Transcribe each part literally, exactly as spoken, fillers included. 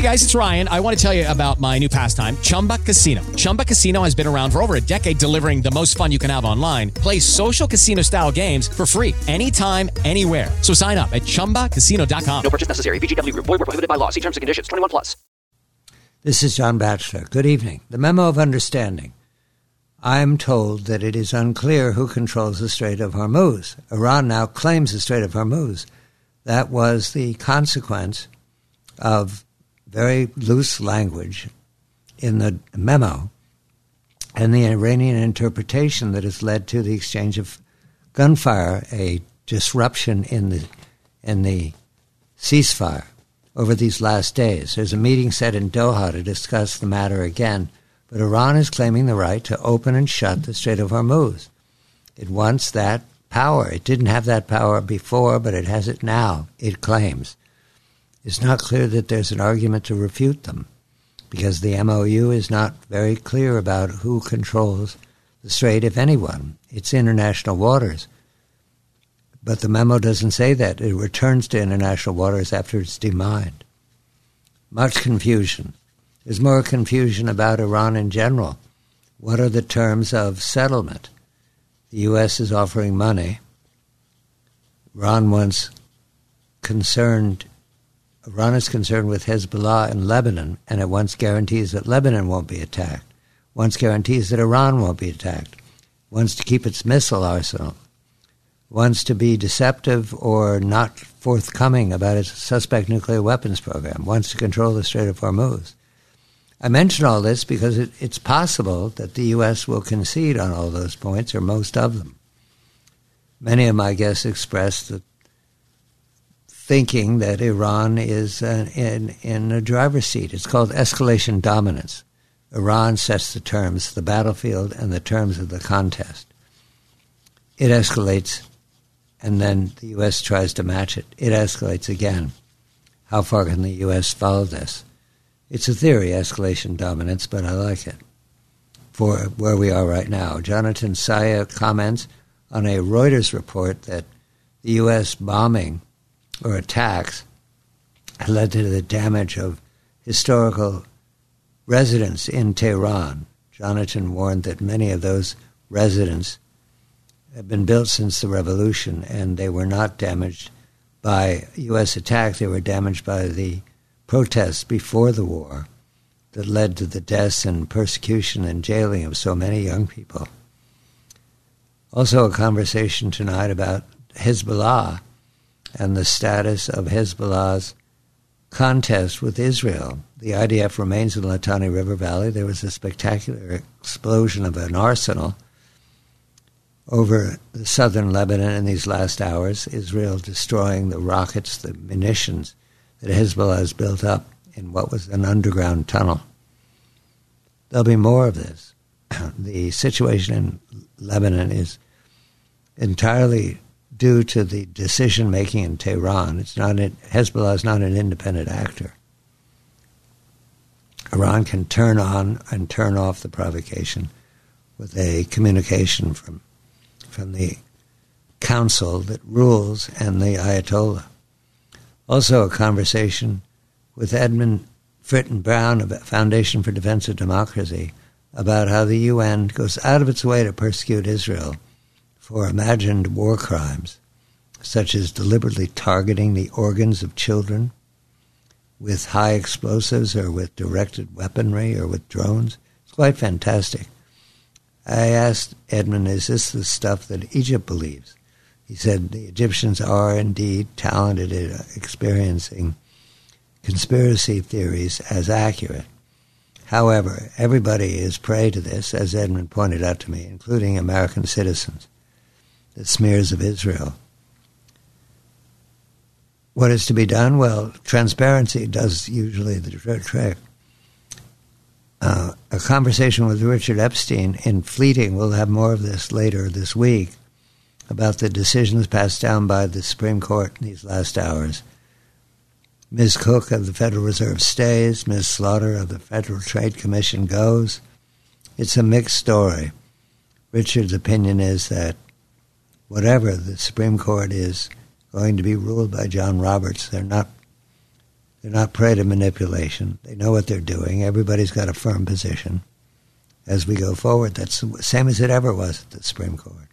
Hey guys, it's Ryan. I want to tell you about my new pastime, Chumba Casino. Chumba Casino has been around for over a decade, delivering the most fun you can have online. Play social casino-style games for free anytime, anywhere. So sign up at chumba casino dot com. No purchase necessary. V G W Group. Void where prohibited by law. See terms and conditions. twenty-one plus. This is John Batchelor. Good evening. The Memo of Understanding. I'm told that it is unclear who controls the Strait of Hormuz. Iran now claims the Strait of Hormuz. That was the consequence of very loose language in the memo and the Iranian interpretation that has led to the exchange of gunfire, a disruption in the in the ceasefire over these last days. There's a meeting set in Doha to discuss the matter again, but Iran is claiming the right to open and shut the Strait of Hormuz. It wants that power. It didn't have that power before, but it has it now, it claims. It's not clear that there's an argument to refute them because the M O U is not very clear about who controls the strait, if anyone. It's international waters. But the memo doesn't say that. It returns to international waters after it's demined. Much confusion. There's more confusion about Iran in general. What are the terms of settlement? The U S is offering money. Iran wants concerned Iran is concerned with Hezbollah in Lebanon, and it wants guarantees that Lebanon won't be attacked, wants guarantees that Iran won't be attacked, wants to keep its missile arsenal, wants to be deceptive or not forthcoming about its suspect nuclear weapons program, wants to control the Strait of Hormuz. I mention all this because it, it's possible that the U S will concede on all those points, or most of them. Many of my guests expressed the thinking that Iran is uh, in, in a driver's seat. It's called escalation dominance. Iran sets the terms, the battlefield, and the terms of the contest. It escalates, and then the U S tries to match it. It escalates again. How far can the U S follow this? It's a theory, escalation dominance, but I like it for where we are right now. Jonathan Saya comments on a Reuters report that the U S bombing or attacks led to the damage of historical residents in Tehran. Jonathan warned that many of those residents have been built since the revolution, and they were not damaged by U S attacks. They were damaged by the protests before the war that led to the deaths and persecution and jailing of so many young people. Also a conversation tonight about Hezbollah and the status of Hezbollah's contest with Israel. The I D F remains in the Litani River Valley. There was a spectacular explosion of an arsenal over the southern Lebanon in these last hours, Israel destroying the rockets, the munitions that Hezbollah has built up in what was an underground tunnel. There'll be more of this. The situation in Lebanon is entirely due to the decision-making in Tehran. It's not a, Hezbollah is not an independent actor. Iran can turn on and turn off the provocation with a communication from from the council that rules and the Ayatollah. Also a conversation with Edmund Fritton Brown of Foundation for Defense of Democracy about how the U N goes out of its way to persecute Israel for imagined war crimes, such as deliberately targeting the organs of children with high explosives or with directed weaponry or with drones. It's quite fantastic. I asked Edmund, is this the stuff that Egypt believes? He said the Egyptians are indeed talented at experiencing conspiracy theories as accurate. However, everybody is prey to this, as Edmund pointed out to me, including American citizens. The smears of Israel. What is to be done? Well, transparency does usually the trick. Uh, a conversation with Richard Epstein in Fleeting, we'll have more of this later this week, about the decisions passed down by the Supreme Court in these last hours. Miz Cook of the Federal Reserve stays, Miz Slaughter of the Federal Trade Commission goes. It's a mixed story. Richard's opinion is that whatever the Supreme Court is going to be ruled by John Roberts, they're not They're not prey to manipulation. They know what they're doing. Everybody's got a firm position as we go forward. That's the same as it ever was at the Supreme Court.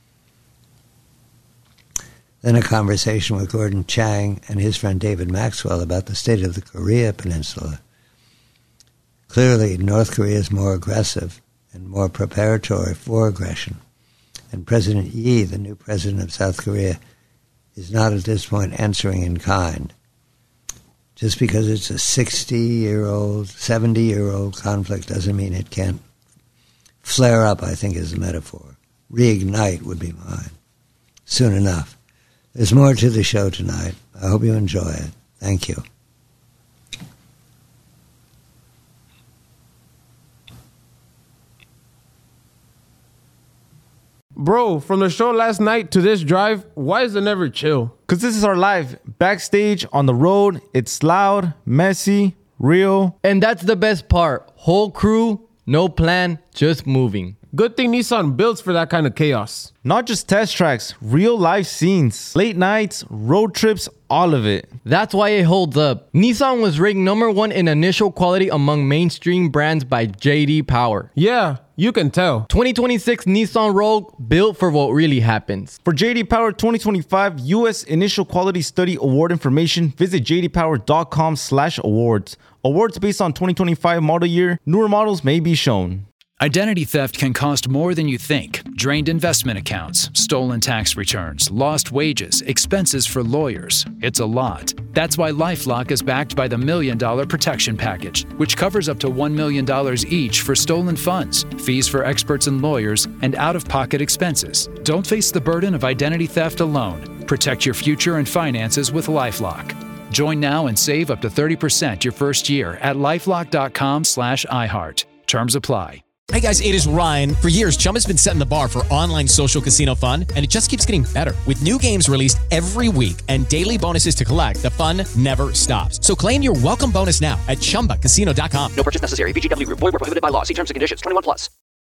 Then a conversation with Gordon Chang and his friend David Maxwell about the state of the Korea Peninsula. Clearly, North Korea is more aggressive and more preparatory for aggression. And President Yi, the new president of South Korea, is not at this point answering in kind. Just because it's a sixty-year-old, seventy-year-old conflict doesn't mean it can't flare up, I think is the metaphor. Reignite would be mine. Soon enough. There's more to the show tonight. I hope you enjoy it. Thank you. Bro, from the show last night to this drive, why is it never chill? Because this is our live. Backstage, on the road, it's loud, messy, real. And that's the best part. Whole crew, no plan, just moving. Good thing Nissan builds for that kind of chaos. Not just test tracks, real life scenes, late nights, road trips, all of it. That's why it holds up. Nissan was ranked number one in initial quality among mainstream brands by J D Power. Yeah, you can tell. twenty twenty-six Nissan Rogue, built for what really happens. For J D Power twenty twenty-five U S Initial Quality Study Award information, visit j d power dot com slash awards. Awards based on twenty twenty-five model year. Newer models may be shown. Identity theft can cost more than you think. Drained investment accounts, stolen tax returns, lost wages, expenses for lawyers. It's a lot. That's why LifeLock is backed by the Million Dollar Protection Package, which covers up to one million dollars each for stolen funds, fees for experts and lawyers, and out-of-pocket expenses. Don't face the burden of identity theft alone. Protect your future and finances with LifeLock. Join now and save up to thirty percent your first year at lifelock dot com slash iHeart. Terms apply. Hey guys, it is Ryan. For years, Chumba's been setting the bar for online social casino fun, and it just keeps getting better. With new games released every week and daily bonuses to collect, the fun never stops. So claim your welcome bonus now at chumba casino dot com. No purchase necessary. V G W Group. Void where prohibited by law. See terms and conditions. twenty-one plus.